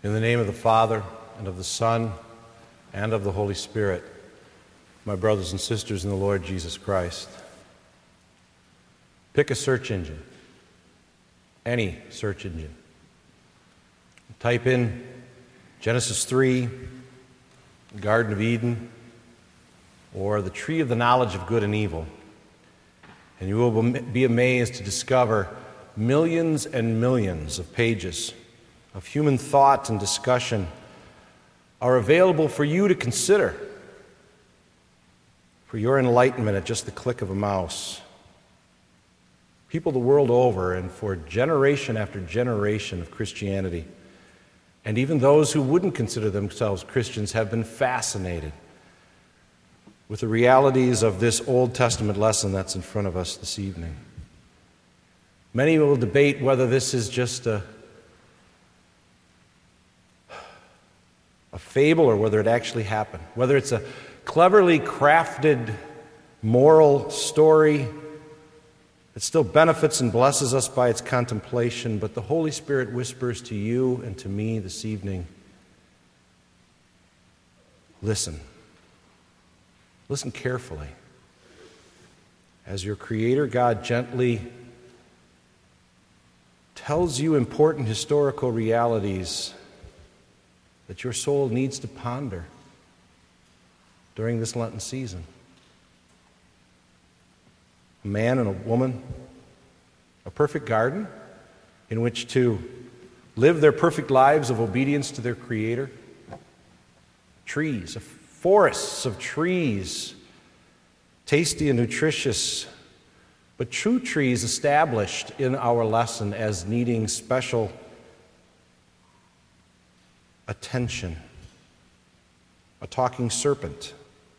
In the name of the Father, and of the Son, and of the Holy Spirit, my brothers and sisters in the Lord Jesus Christ. Pick a search engine, any search engine. Type in Genesis 3, the Garden of Eden, or the tree of the knowledge of good and evil, and you will be amazed to discover millions and millions of pages of human thought and discussion are available for you to consider, for your enlightenment at just the click of a mouse. People the world over, and for generation after generation of Christianity, and even those who wouldn't consider themselves Christians, have been fascinated with the realities of this Old Testament lesson that's in front of us this evening. Many will debate whether this is just a fable or whether it actually happened, whether it's a cleverly crafted moral story that still benefits and blesses us by its contemplation. But the Holy Spirit whispers to you and to me this evening, listen. Listen carefully as your Creator God gently tells you important historical realities that your soul needs to ponder during this Lenten season. A man and a woman, a perfect garden in which to live their perfect lives of obedience to their Creator. Trees, forests of trees, tasty and nutritious, but true trees established in our lesson as needing special attention. A talking serpent,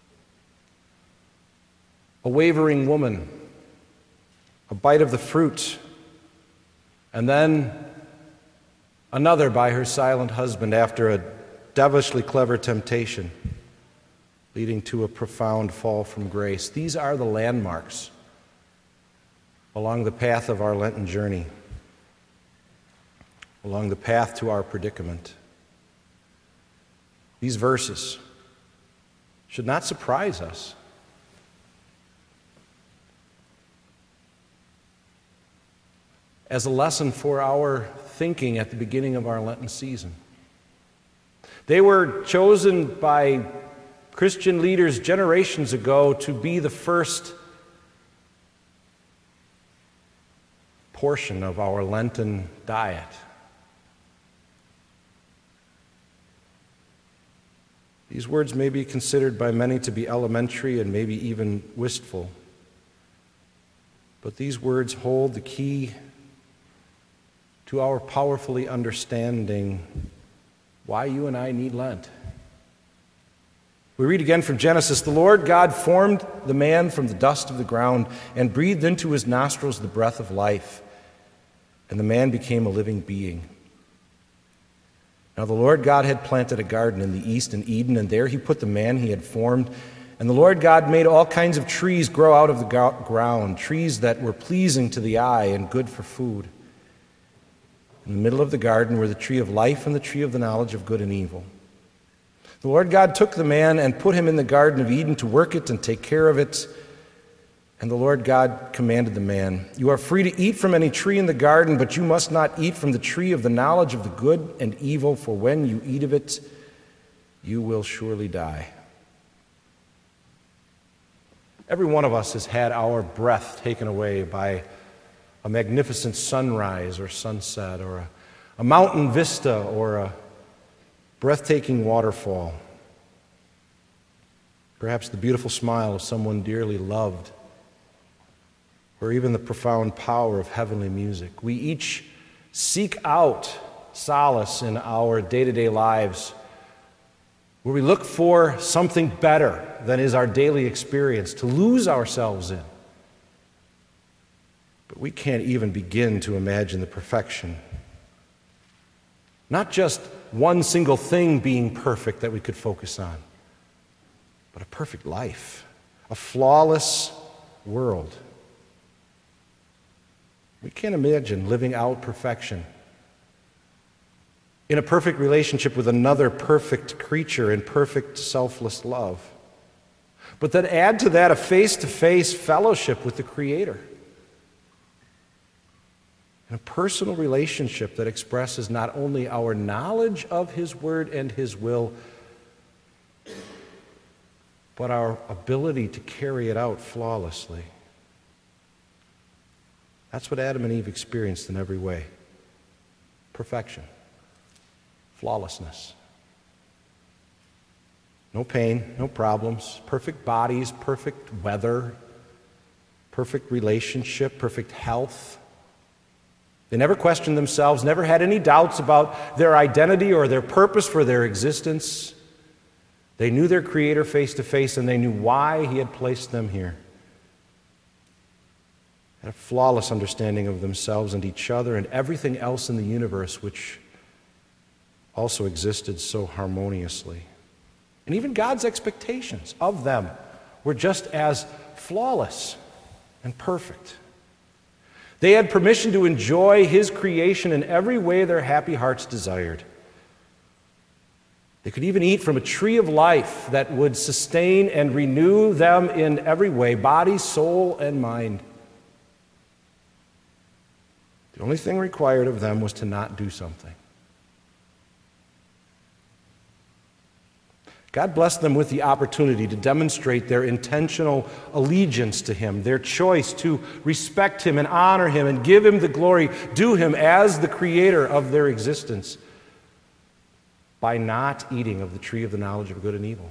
a wavering woman, a bite of the fruit, and then another by her silent husband after a devilishly clever temptation, leading to a profound fall from grace. These are the landmarks along the path of our Lenten journey, along the path to our predicament. These verses should not surprise us. As a lesson for our thinking at the beginning of our Lenten season. They were chosen by Christian leaders generations ago to be the first portion of our Lenten diet. These words may be considered by many to be elementary and maybe even wistful, but these words hold the key to our powerfully understanding why you and I need Lent. We read again from Genesis, "The Lord God formed the man from the dust of the ground and breathed into his nostrils the breath of life, and the man became a living being. Now the Lord God had planted a garden in the east in Eden, and there he put the man he had formed. And the Lord God made all kinds of trees grow out of the ground, trees that were pleasing to the eye and good for food. In the middle of the garden were the tree of life and the tree of the knowledge of good and evil. The Lord God took the man and put him in the Garden of Eden to work it and take care of it. And the Lord God commanded the man, 'You are free to eat from any tree in the garden, but you must not eat from the tree of the knowledge of the good and evil, for when you eat of it, you will surely die.'" Every one of us has had our breath taken away by a magnificent sunrise or sunset, or a mountain vista, or a breathtaking waterfall. Perhaps the beautiful smile of someone dearly loved, or even the profound power of heavenly music. We each seek out solace in our day-to-day lives, where we look for something better than is our daily experience to lose ourselves in. But we can't even begin to imagine the perfection. Not just one single thing being perfect that we could focus on, but a perfect life, a flawless world. We can't imagine living out perfection in a perfect relationship with another perfect creature in perfect selfless love. But then add to that a face-to-face fellowship with the Creator. And a personal relationship that expresses not only our knowledge of His Word and His will, but our ability to carry it out flawlessly. That's what Adam and Eve experienced in every way. Perfection. Flawlessness. No pain, no problems, perfect bodies, perfect weather, perfect relationship, perfect health. They never questioned themselves, never had any doubts about their identity or their purpose for their existence. They knew their Creator face to face, and they knew why He had placed them here. Had a flawless understanding of themselves and each other and everything else in the universe, which also existed so harmoniously. And even God's expectations of them were just as flawless and perfect. They had permission to enjoy His creation in every way their happy hearts desired. They could even eat from a tree of life that would sustain and renew them in every way, body, soul, and mind. The only thing required of them was to not do something. God blessed them with the opportunity to demonstrate their intentional allegiance to Him, their choice to respect Him and honor Him and give Him the glory due Him as the Creator of their existence by not eating of the tree of the knowledge of good and evil.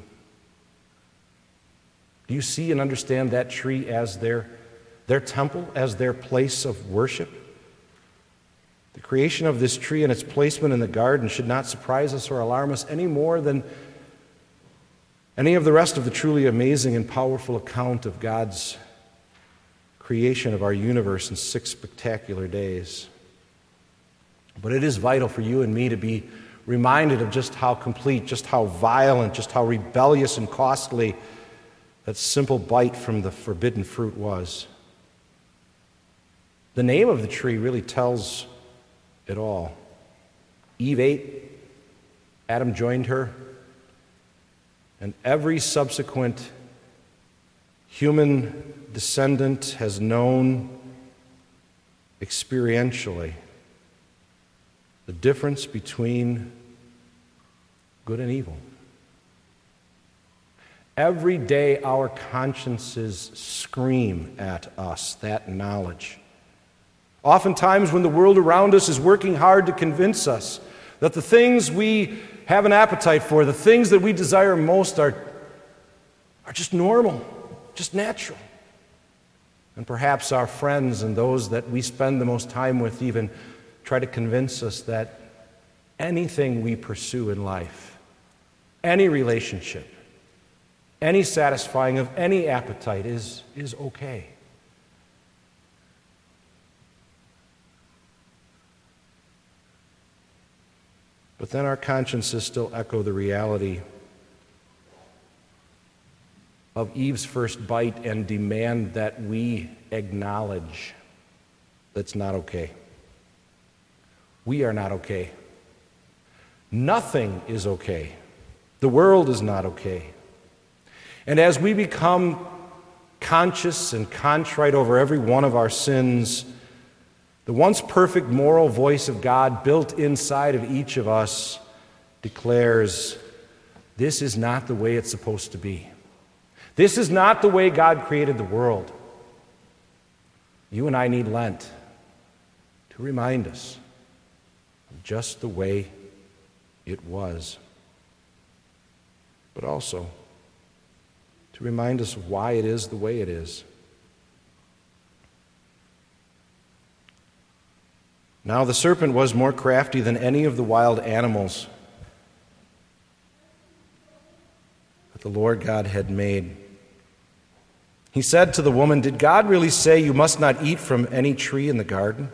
Do you see and understand that tree as their temple, as their place of worship? The creation of this tree and its placement in the garden should not surprise us or alarm us any more than any of the rest of the truly amazing and powerful account of God's creation of our universe in 6 spectacular days. But it is vital for you and me to be reminded of just how complete, just how violent, just how rebellious and costly that simple bite from the forbidden fruit was. The name of the tree really tells it all. Eve ate, Adam joined her, and every subsequent human descendant has known experientially the difference between good and evil. Every day our consciences scream at us that knowledge. Oftentimes when the world around us is working hard to convince us that the things we have an appetite for, the things that we desire most are just normal, just natural. And perhaps our friends and those that we spend the most time with even try to convince us that anything we pursue in life, any relationship, any satisfying of any appetite is okay. But then our consciences still echo the reality of Eve's first bite and demand that we acknowledge that's not okay. We are not okay. Nothing is okay. The world is not okay. And as we become conscious and contrite over every one of our sins, the once perfect moral voice of God built inside of each of us declares, this is not the way it's supposed to be. This is not the way God created the world. You and I need Lent to remind us of just the way it was, but also to remind us of why it is the way it is. Now the serpent was more crafty than any of the wild animals that the Lord God had made. He said to the woman, "Did God really say you must not eat from any tree in the garden?"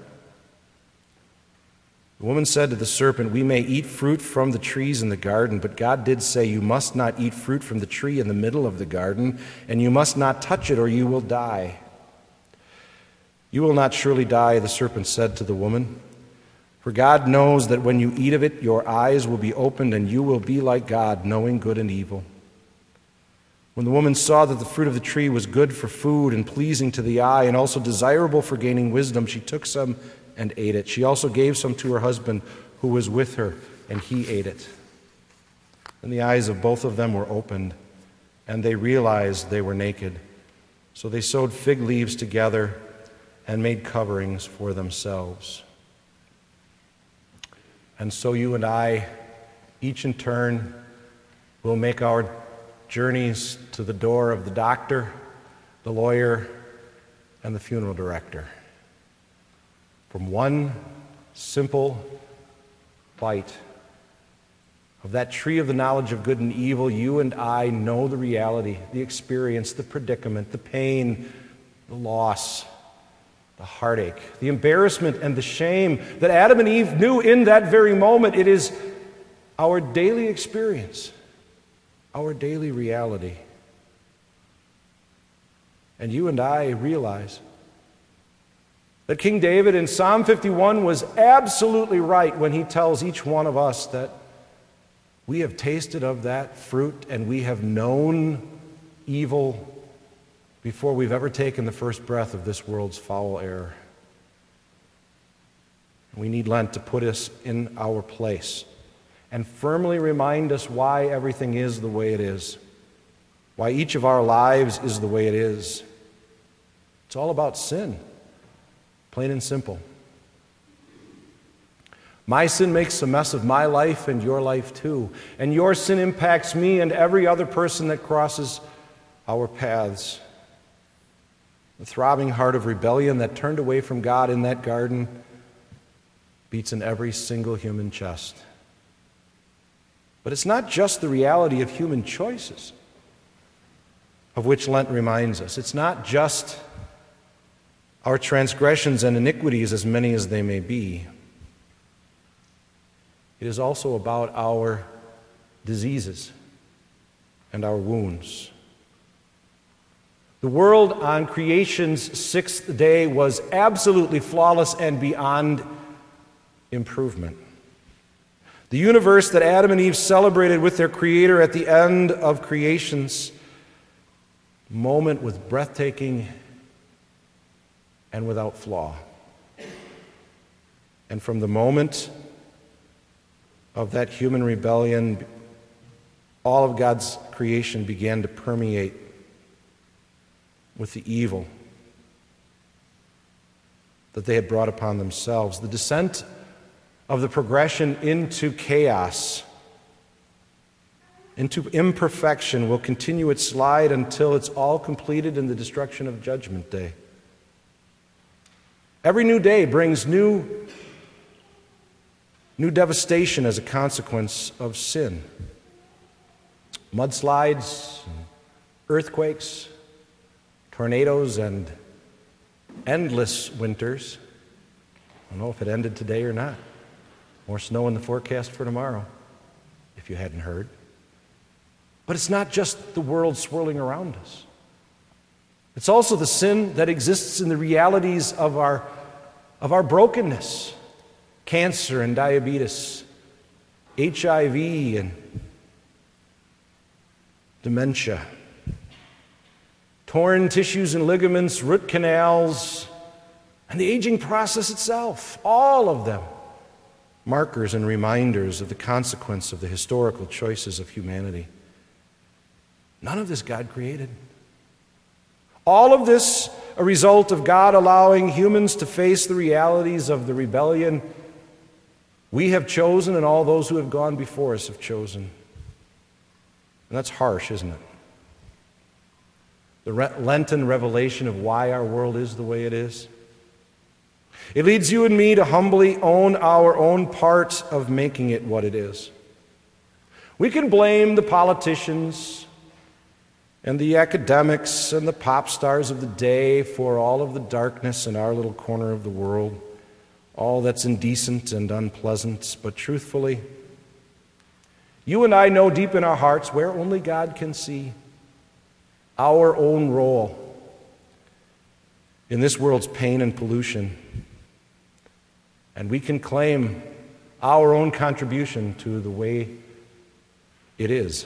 The woman said to the serpent, "We may eat fruit from the trees in the garden, but God did say you must not eat fruit from the tree in the middle of the garden, and you must not touch it or you will die." "You will not surely die," the serpent said to the woman, For God knows that when you eat of it, your eyes will be opened, and you will be like God, knowing good and evil." When the woman saw that the fruit of the tree was good for food and pleasing to the eye and also desirable for gaining wisdom, she took some and ate it. She also gave some to her husband who was with her, and he ate it. And the eyes of both of them were opened, and they realized they were naked. So they sewed fig leaves together and made coverings for themselves. And so you and I, each in turn, will make our journeys to the door of the doctor, the lawyer, and the funeral director. From one simple bite of that tree of the knowledge of good and evil, you and I know the reality, the experience, the predicament, the pain, the loss, the heartache, the embarrassment, and the shame that Adam and Eve knew in that very moment. It is our daily experience, our daily reality. And you and I realize that King David in Psalm 51 was absolutely right when he tells each one of us that we have tasted of that fruit and we have known evil before we've ever taken the first breath of this world's foul air. We need Lent to put us in our place and firmly remind us why everything is the way it is, why each of our lives is the way it is. It's all about sin, plain and simple. My sin makes a mess of my life and your life too, and your sin impacts me and every other person that crosses our paths. The throbbing heart of rebellion that turned away from God in that garden beats in every single human chest. But it's not just the reality of human choices of which Lent reminds us. It's not just our transgressions and iniquities, as many as they may be. It is also about our diseases and our wounds. The world on creation's sixth day was absolutely flawless and beyond improvement. The universe that Adam and Eve celebrated with their Creator at the end of creation's moment was breathtaking and without flaw. And from the moment of that human rebellion, all of God's creation began to permeate with the evil that they had brought upon themselves. The descent of the progression into chaos, into imperfection, will continue its slide until it's all completed in the destruction of Judgment Day. Every new day brings new devastation as a consequence of sin. Mudslides, earthquakes, tornadoes, and endless winters. I don't know if it ended today or not. More snow in the forecast for tomorrow, if you hadn't heard. But it's not just the world swirling around us. It's also the sin that exists in the realities of our brokenness. Cancer and diabetes, HIV and dementia, torn tissues and ligaments, root canals, and the aging process itself, all of them markers and reminders of the consequence of the historical choices of humanity. None of this God created. All of this a result of God allowing humans to face the realities of the rebellion we have chosen and all those who have gone before us have chosen. And that's harsh, isn't it? The Lenten revelation of why our world is the way it is. It leads you and me to humbly own our own part of making it what it is. We can blame the politicians and the academics and the pop stars of the day for all of the darkness in our little corner of the world, all that's indecent and unpleasant. But truthfully, you and I know deep in our hearts, where only God can see, our own role in this world's pain and pollution And we can claim our own contribution to the way it is.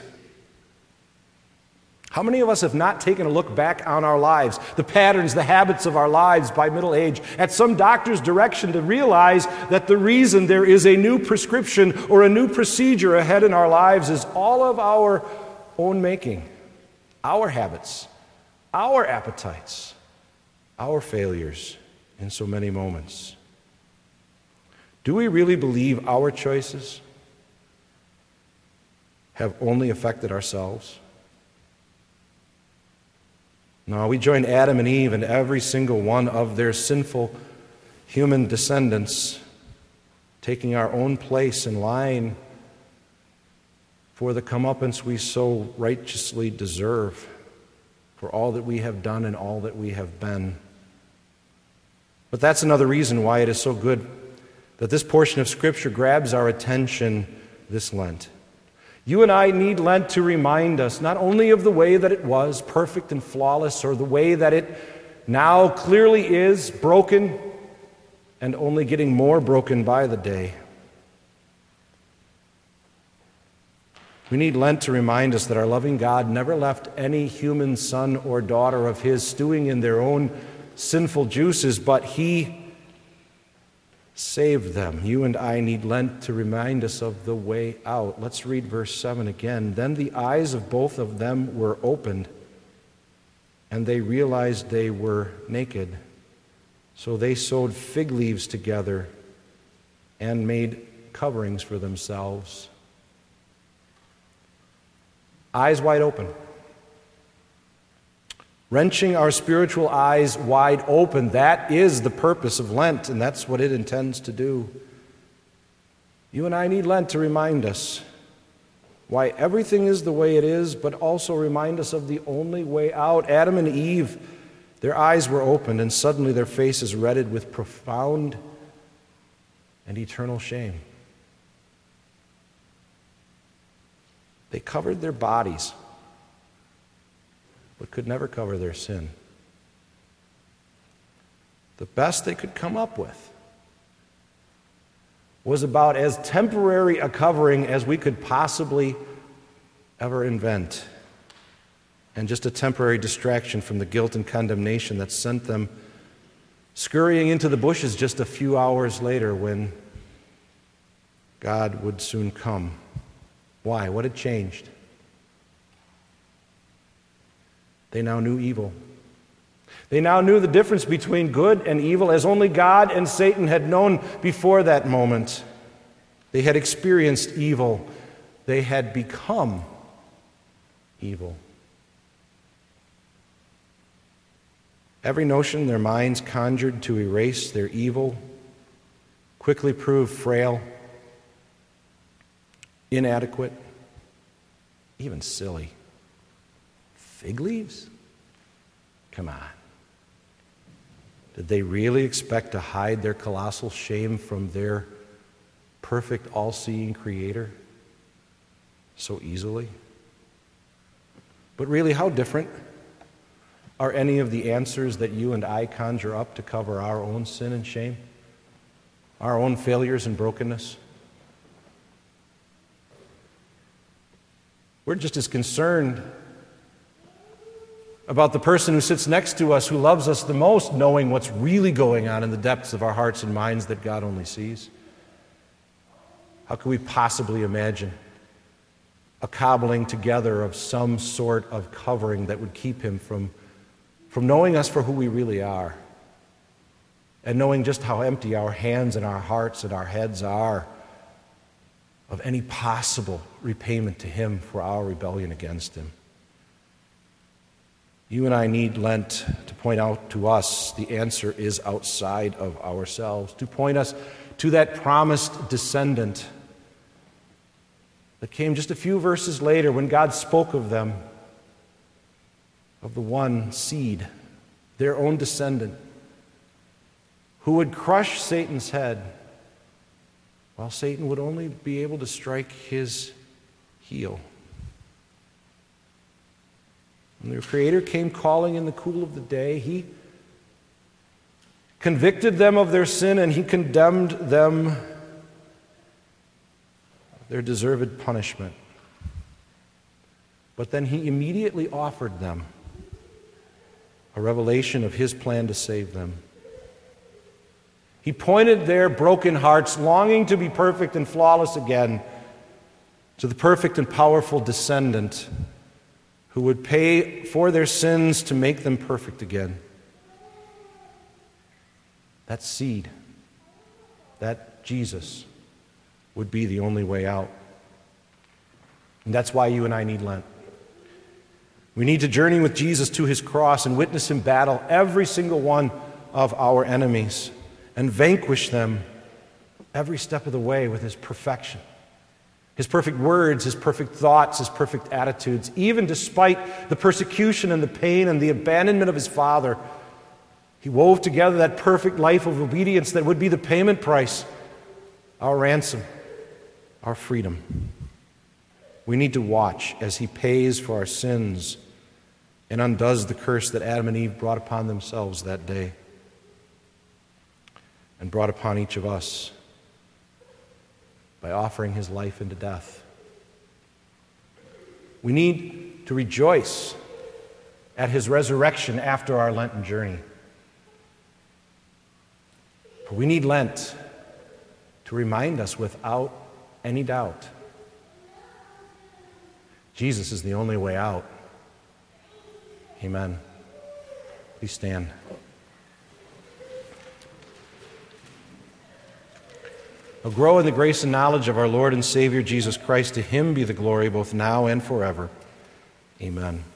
How many of us have not taken a look back on our lives, the patterns, the habits of our lives by middle age, at some doctor's direction to realize that the reason there is a new prescription or a new procedure ahead in our lives is all of our own making, our habits, our appetites, our failures in so many moments? Do we really believe our choices have only affected ourselves? No, we join Adam and Eve and every single one of their sinful human descendants, taking our own place in line for the comeuppance we so righteously deserve for all that we have done and all that we have been. But that's another reason why it is so good that this portion of Scripture grabs our attention this Lent. You and I need Lent to remind us not only of the way that it was, perfect and flawless, or the way that it now clearly is broken and only getting more broken by the day. We need Lent to remind us that our loving God never left any human son or daughter of His stewing in their own sinful juices, but He saved them. You and I need Lent to remind us of the way out. Let's read verse 7 again. Then the eyes of both of them were opened, and they realized they were naked. So they sewed fig leaves together and made coverings for themselves. Eyes wide open. Wrenching our spiritual eyes wide open, that is the purpose of Lent, and that's what it intends to do. You and I need Lent to remind us why everything is the way it is, but also remind us of the only way out. Adam and Eve, their eyes were opened, and suddenly their faces reddened with profound and eternal shame. They covered their bodies, but could never cover their sin. The best they could come up with was about as temporary a covering as we could possibly ever invent, and just a temporary distraction from the guilt and condemnation that sent them scurrying into the bushes just a few hours later when God would soon come. Why? What had changed? They now knew evil. They now knew the difference between good and evil as only God and Satan had known before that moment. They had experienced evil. They had become evil. Every notion their minds conjured to erase their evil quickly proved frail, inadequate, even silly. Fig leaves? Come on. Did they really expect to hide their colossal shame from their perfect, all-seeing Creator so easily? But really, how different are any of the answers that you and I conjure up to cover our own sin and shame, our own failures and brokenness? We're just as concerned about the person who sits next to us, who loves us the most, knowing what's really going on in the depths of our hearts and minds that God only sees. How could we possibly imagine a cobbling together of some sort of covering that would keep Him from knowing us for who we really are, and knowing just how empty our hands and our hearts and our heads are of any possible repayment to Him for our rebellion against Him? You and I need Lent to point out to us the answer is outside of ourselves, to point us to that promised descendant that came just a few verses later when God spoke of them, of the one seed, their own descendant, who would crush Satan's head, while Satan would only be able to strike his heel. When the Creator came calling in the cool of the day, He convicted them of their sin, and he condemned them of their deserved punishment. But then he immediately offered them a revelation of his plan to save them. He pointed their broken hearts, longing to be perfect and flawless again, to the perfect and powerful descendant who would pay for their sins to make them perfect again. That seed, that Jesus, would be the only way out. And that's why you and I need Lent. We need to journey with Jesus to his cross and witness him battle every single one of our enemies and vanquish them every step of the way with his perfection. His perfect words, his perfect thoughts, his perfect attitudes. Even despite the persecution and the pain and the abandonment of his Father, he wove together that perfect life of obedience that would be the payment price, our ransom, our freedom. We need to watch as he pays for our sins and undoes the curse that Adam and Eve brought upon themselves that day and brought upon each of us by offering his life into death. We need to rejoice at his resurrection after our Lenten journey. For we need Lent to remind us without any doubt Jesus is the only way out. Amen. Please stand. Now grow in the grace and knowledge of our Lord and Savior Jesus Christ. To him be the glory both now and forever. Amen.